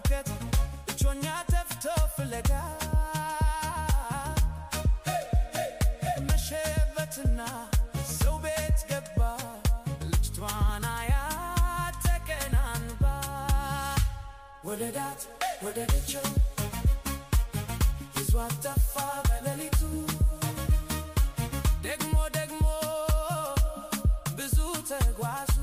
ሁከት እጮኛ ተፍቶ ፍለጋ መሸበትና ሰው ቤት ገባ ልጅቷን አያት ተከናንባ ወደዳት ወደደችው ይዟት ጠፋ በሌሊቱ ደግሞ ብዙ ተጓዝ